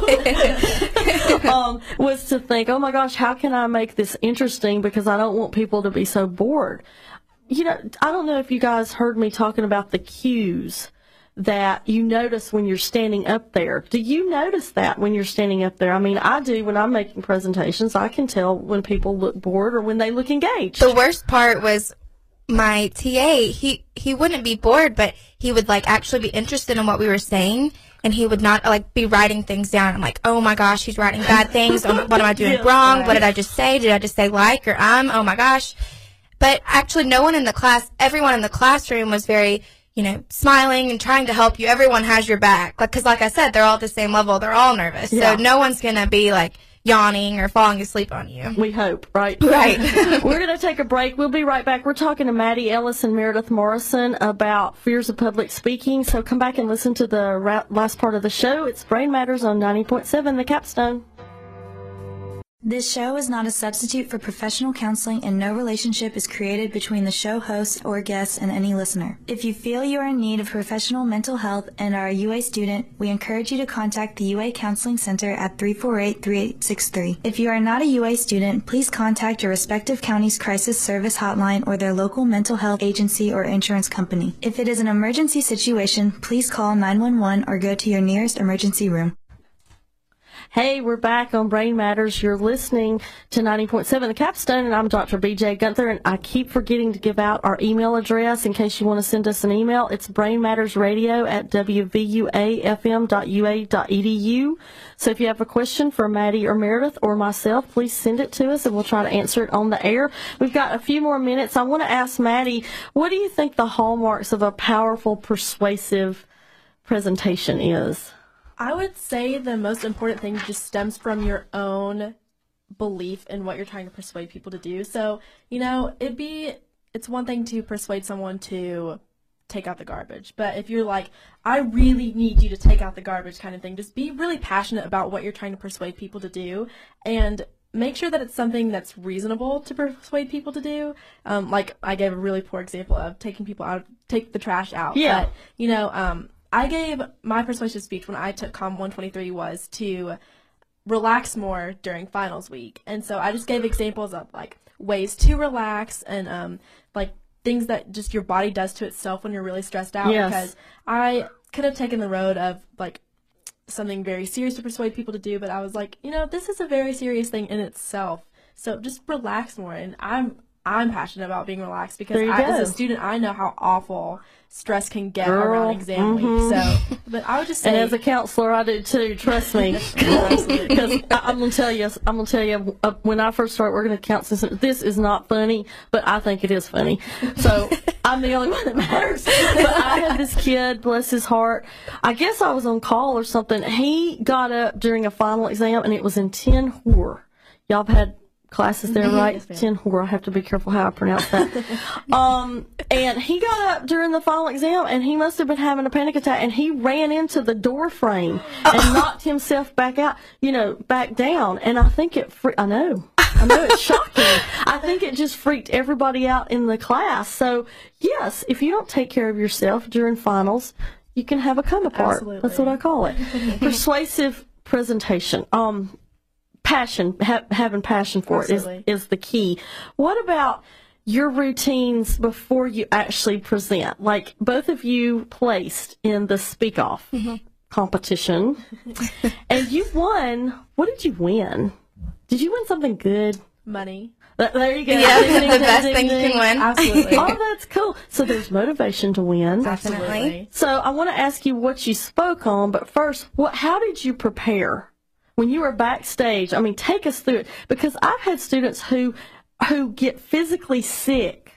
ago, um, was to think, oh my gosh, how can I make this interesting, because I don't want people to be so bored. You know, I don't know if you guys heard me talking about the cues that you notice when you're standing up there. Do you notice that when you're standing up there? I mean, I do when I'm making presentations. I can tell when people look bored or when they look engaged. The worst part was my T A, he, he wouldn't be bored, but he would like actually be interested in what we were saying. and he would not like be writing things down. I'm like, oh my gosh, he's writing bad things. Um, what am I doing wrong? Right. What did I just say? Did I just say like or um? Oh my gosh. But actually, no one in the class, everyone in the classroom was very, you know, smiling and trying to help you. Everyone has your back. Like, because like I said, they're all at the same level. They're all nervous. Yeah. So no one's going to be like yawning or falling asleep on you. We hope, right? Right. We're going to take a break. We'll be right back. We're talking to Maddie Ellis and Meredith Morrison about fears of public speaking. So come back and listen to the ra- last part of the show. It's Brain Matters on ninety point seven The Capstone. This show is not a substitute for professional counseling, and no relationship is created between the show host or guest and any listener. If you feel you are in need of professional mental health and are a U A student, we encourage you to contact the U A Counseling Center at three four eight, three eight six three. If you are not a U A student, please contact your respective county's crisis service hotline or their local mental health agency or insurance company. If it is an emergency situation, please call nine one one or go to your nearest emergency room. Hey, we're back on Brain Matters. You're listening to ninety point seven The Capstone, and I'm Doctor B J Gunther, and I keep forgetting to give out our email address in case you want to send us an email. It's brainmattersradio at w v u a f m dot u a dot e d u. So if you have a question for Maddie or Meredith or myself, please send it to us, and we'll try to answer it on the air. We've got a few more minutes. I want to ask Maddie, what do you think the hallmarks of a powerful, persuasive presentation is? I would say the most important thing just stems from your own belief in what you're trying to persuade people to do. So, you know, it'd be, it's one thing to persuade someone to take out the garbage, but if you're like, I really need you to take out the garbage kind of thing, just be really passionate about what you're trying to persuade people to do, and make sure that it's something that's reasonable to persuade people to do. Um, like I gave a really poor example of taking people out, take the trash out. Yeah. But, you know, um, I gave my persuasive speech when I took Com one twenty-three was to relax more during finals week. And so I just gave examples of like ways to relax and um, like things that just your body does to itself when you're really stressed out. Yes. Because I could have taken the road of like something very serious to persuade people to do, but I was like, you know, this is a very serious thing in itself. So just relax more. And I'm I'm passionate about being relaxed because I, as a student, I know how awful stress can get Girl, around exam mm-hmm. week. So, but I would just say, and as a counselor, I do too. Trust me, because I'm gonna tell you, I'm gonna tell you, uh, when I first started working at counseling center, this is not funny, but I think it is funny. So I'm the only one that matters. But I had this kid, bless his heart. I guess I was on call or something. He got up during a final exam, and it was in Ten Hor. Y'all have had classes there, right? Yes, Ten Hor. I have to be careful how I pronounce that. um, and he got up during the final exam, and he must have been having a panic attack, and he ran into the door frame and knocked himself back out, you know, back down. And I think it, fre- I know, I know it's shocking. I think it just freaked everybody out in the class. So, yes, if you don't take care of yourself during finals, you can have a come apart. Absolutely. That's what I call it. Persuasive presentation. Um, Passion, ha- having passion for Absolutely. it is, is the key. What about your routines before you actually present? Like both of you placed in the Speak Off mm-hmm. competition, and you won. What did you win? Did you win something good? money. Th- There you go. Yeah, Ding, ding, the ding, best ding, thing you ding. can win. Absolutely. Oh, that's cool. So there's motivation to win. Definitely. So I want to ask you what you spoke on, but first, what? How did you prepare when you were backstage? I mean, take us through it, because I've had students who who get physically sick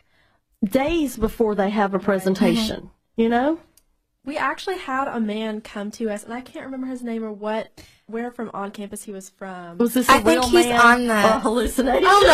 days before they have a presentation. Mm-hmm. You know, We actually had a man come to us, and I can't remember his name or what, where from on campus he was from. was this a I real think he's man on the- or a hallucination? Oh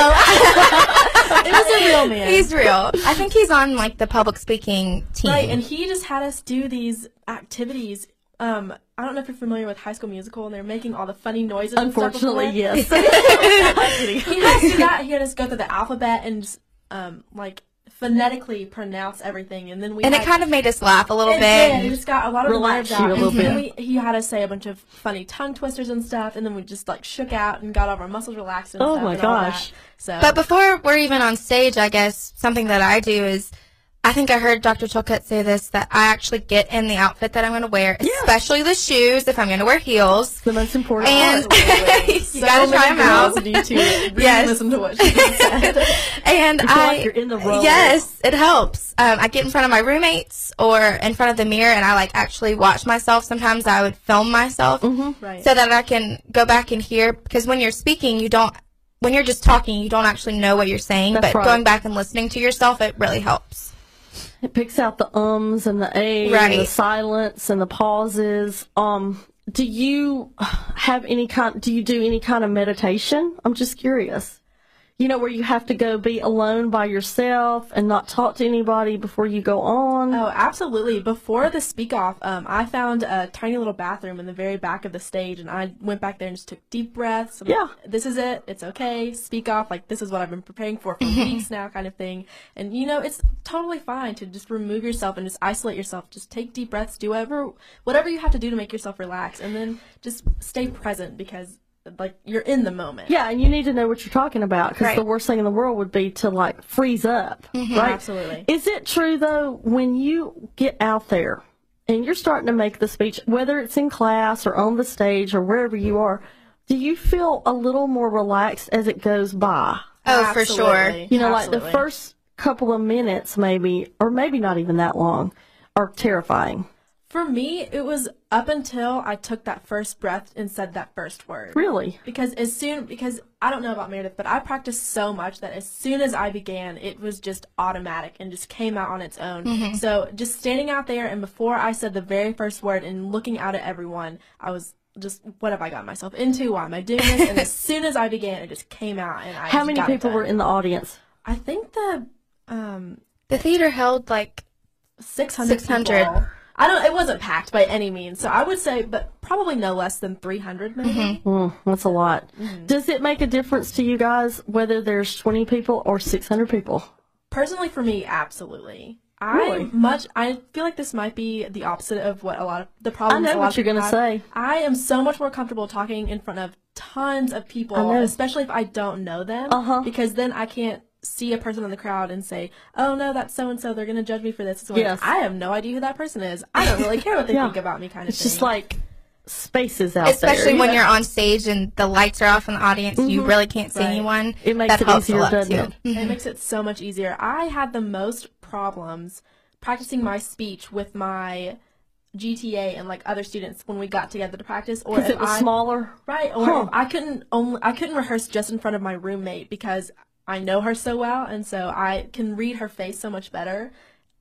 no, It was a real man. he's real. I think he's on like the public speaking team. Right, and he just had us do these activities. Um, I don't know if you're familiar with High School Musical, and they're making all the funny noises. Unfortunately, and stuff yes. he had us do that. He had us go through the alphabet and just, um, like phonetically pronounce everything, and then we and had, it kind of made us laugh a little it bit. did. It just got a lot of Relax nerves you out. a little And bit. then we, he had us say a bunch of funny tongue twisters and stuff, and then we just like shook out and got all of our muscles relaxed and Oh stuff. my and all gosh. that. So, But before we're even on stage, I guess something that I do is I I think I heard Doctor Tolkett say this, that I actually get in the outfit that I'm going to wear, Yeah. especially the shoes if I'm going to wear heels. It's the most important And part. you So got to try them many out. girls need to really Yes. listen to what she just said. And You feel I, like you're in the role. yes, it helps. Um, I get in front of my roommates or in front of the mirror, and I like actually watch myself. Sometimes I would film myself Right. so that I can go back and hear. Because when you're speaking, you don't. When you're just talking, you don't actually know what you're saying. That's but right. going back and listening to yourself, it really helps. It picks out the ums and the ahs, Right. and the silence and the pauses. Um, do you have any kind? Do you do any kind of meditation? I'm just curious. You know, where you have to go be alone by yourself and not talk to anybody before you go on. Oh, absolutely. Before the speak off, um, I found a tiny little bathroom in the very back of the stage, and I went back there and just took deep breaths. I'm Yeah. like, this is it. It's okay. Speak off. Like, this is what I've been preparing for for weeks now, kind of thing. And, you know, it's totally fine to just remove yourself and just isolate yourself. Just take deep breaths. Do whatever, whatever you have to do to make yourself relax. And then just stay present because, like, you're in the moment. Yeah, and you need to know what you're talking about because Right. the worst thing in the world would be to like freeze up, right? Absolutely. Is it true though when you get out there and you're starting to make the speech, whether it's in class or on the stage or wherever you are, do you feel a little more relaxed as it goes by? Oh, for sure. Absolutely. You know, like the Absolutely. first couple of minutes, maybe, or maybe not even that long, are terrifying. For me, it was up until I took that first breath and said that first word. Really? Because as soon, because I don't know about Meredith, but I practiced so much that as soon as I began, it was just automatic and just came out on its own. So just standing out there, and before I said the very first word and looking out at everyone, I was just, what have I got myself into? Why am I doing this? And as soon as I began, it just came out, and I How just many got it people done. were in the audience? I think the um, The theater held like six hundred. six hundred. people. I don't. It wasn't packed by any means, so I would say, but probably no less than three hundred, maybe. Mm, that's a lot. Mm-hmm. Does it make a difference to you guys whether there's twenty people or six hundred people? Personally, for me, absolutely. Really? I much. I feel like this might be the opposite of what a lot of the problems. I know a lot what of you're people gonna have. say. I am so much more comfortable talking in front of tons of people, I know. especially if I don't know them, Uh-huh. because then I can't see a person in the crowd and say, "Oh no, that's so and so. They're gonna judge me for this." So Yes. I have no idea who that person is. I don't really care what they Yeah. think about me, kind of It's thing. just like spaces out Especially there. when you're on stage and the lights are off in the audience, you really can't see Right. anyone. It makes that it helps a easier, lot, doesn't too. it? It makes it so much easier. I had the most problems practicing my speech with my G T A and like other students when we got together to practice, or Because if it was I, smaller. right, or Huh. if I couldn't only I couldn't rehearse just in front of my roommate because I know her so well, and so I can read her face so much better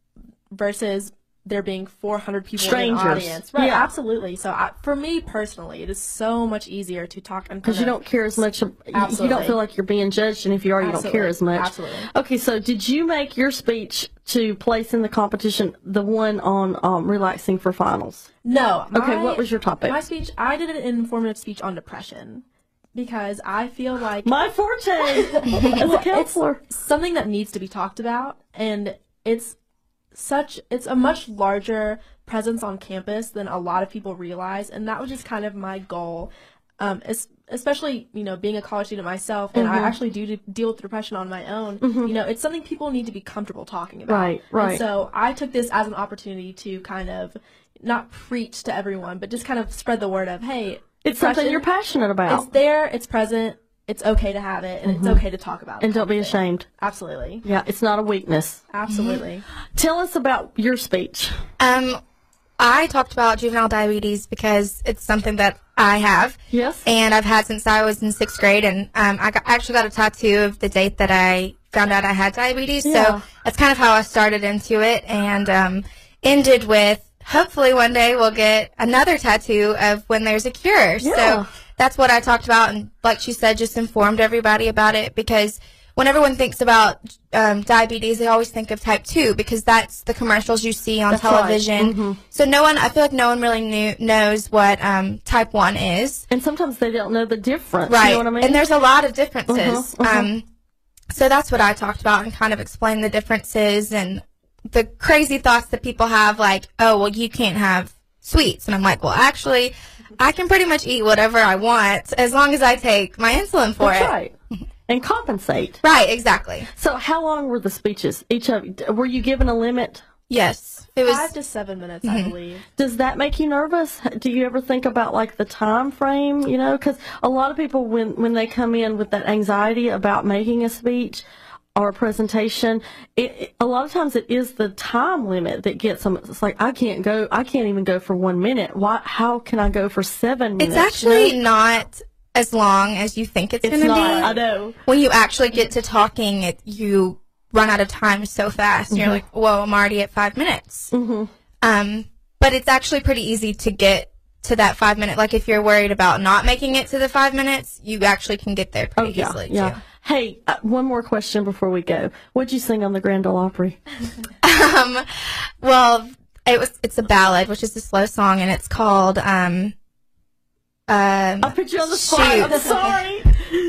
versus there being four hundred people Strangers. in the audience. Right, Yeah. absolutely. So I, for me personally, it is so much easier to talk in front Because you of don't care as much. You you don't Absolutely. feel like you're being judged, and if you are, you don't care Absolutely. as much. Absolutely. Okay, so did you make your speech to place in the competition, the one on um, relaxing for finals? No. Okay, my- what was your topic? My speech, I did an informative speech on depression because I feel like My forte as a counselor. it's something that needs to be talked about, and it's such it's a much larger presence on campus than a lot of people realize, and that was just kind of my goal. Um, es- especially, you know, being a college student myself, and I actually do de- deal with depression on my own. You know, it's something people need to be comfortable talking about. Right, right. And so I took this as an opportunity to kind of not preach to everyone, but just kind of spread the word of, hey, It's something depression, you're passionate about. It's there, it's present, it's okay to have it, and it's okay to talk about it. And don't be kind of thing. ashamed. Absolutely. Yeah, it's not a weakness. Absolutely. Tell us about your speech. Um, I talked about juvenile diabetes because it's something that I have. Yes. And I've had since I was in sixth grade. And um, I got, actually got a tattoo of the date that I found out I had diabetes. Yeah. So that's kind of how I started into it, and um, ended with, hopefully one day we'll get another tattoo of when there's a cure. Yeah. So that's what I talked about. And like she said, just informed everybody about it, because when everyone thinks about um, diabetes, they always think of type two because that's the commercials you see on That's right. television. Mhm. So no one, I feel like no one really knew, knows what um, type one is. And sometimes they don't know the difference. Right. You know what I mean? And there's a lot of differences. Uh-huh, uh-huh. Um, so that's what I talked about and kind of explained the differences and the crazy thoughts that people have, like, oh, well, you can't have sweets. And I'm like, well, actually, I can pretty much eat whatever I want as long as I take my insulin for That's it. right. and compensate. Right, exactly. So how long were the speeches? Each of you, were you given a limit? Yes. It was Five to seven minutes, I believe. Does that make you nervous? Do you ever think about like the time frame, you know, because a lot of people when, when they come in with that anxiety about making a speech or a presentation, it, it, a lot of times it is the time limit that gets them. It's like, I can't go, I can't even go for one minute. Why, how can I go for seven minutes? It's actually you know? not as long as you think it's, It's going to be. not, I know. When you actually get to talking, it you run out of time so fast. And you're like, whoa, I'm already at five minutes. Mm-hmm. Um, but it's actually pretty easy to get to that five minute. Like if you're worried about not making it to the five minutes, you actually can get there pretty Oh, yeah, easily yeah. too. Hey, uh, one more question before we go. What'd you sing on the Grand Ole Opry? Um, well, it was it's a ballad, which is a slow song, and it's called um. Um, I put you on the spot. shoot. I'm sorry.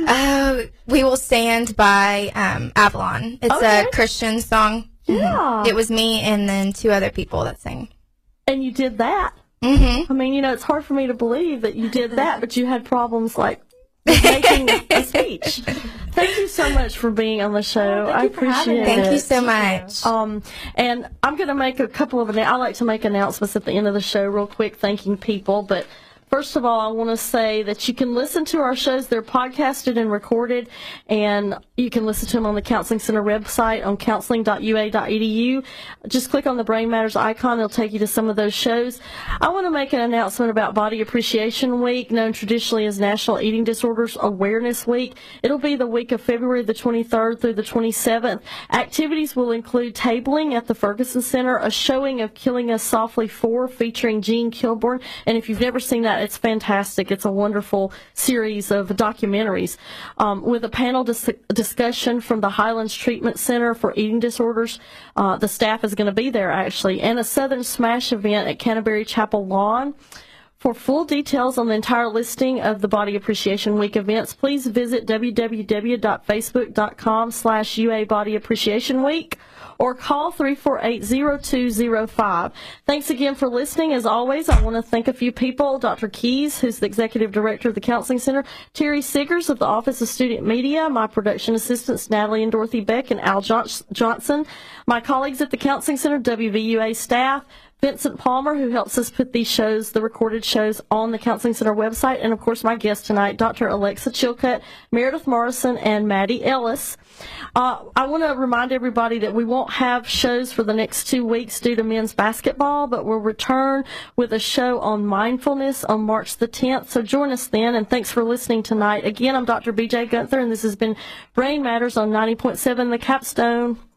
Uh, We Will Stand by um, Avalon. It's Okay. a Christian song. Yeah. It was me and then two other people that sang. And you did that. Mm-hmm. I mean, you know, it's hard for me to believe that you did that, but you had problems like with making a speech. Thank you so much for being on the show. thank I you for having appreciate me. it. Thank you so much. Um, and I'm going to make a couple of, I like to make announcements at the end of the show real quick, thanking people, but first of all, I want to say that you can listen to our shows. They're podcasted and recorded, and you can listen to them on the Counseling Center website on counseling dot u a dot e d u. Just click on the Brain Matters icon. It'll take you to some of those shows. I want to make an announcement about Body Appreciation Week, known traditionally as National Eating Disorders Awareness Week. It'll be the week of February the twenty-third through the twenty-seventh. Activities will include tabling at the Ferguson Center, a showing of Killing Us Softly four featuring Gene Kilburn, and if you've never seen that, it's fantastic. It's a wonderful series of documentaries um, with a panel dis- discussion from the Highlands Treatment Center for Eating Disorders. Uh, the staff is going to be there, actually, and a Southern Smash event at Canterbury Chapel Lawn. For full details on the entire listing of the Body Appreciation Week events, please visit w w w dot facebook dot com slash u a body appreciation week or call three four eight, zero two zero five. Thanks again for listening. As always, I want to thank a few people. Doctor Keys, who's the Executive Director of the Counseling Center, Terry Siggers of the Office of Student Media, my production assistants Natalie and Dorothy Beck and Al Johnson, my colleagues at the Counseling Center, W V U A staff, Vincent Palmer, who helps us put these shows, the recorded shows, on the Counseling Center website, and of course my guest tonight, Doctor Alexa Chilcutt, Meredith Morrison, and Maddie Ellis. Uh, I want to remind everybody that we won't have shows for the next two weeks due to men's basketball, but we'll return with a show on mindfulness on March the tenth, so join us then, and thanks for listening tonight. Again, I'm Doctor B J Gunther, and this has been Brain Matters on ninety point seven The Capstone.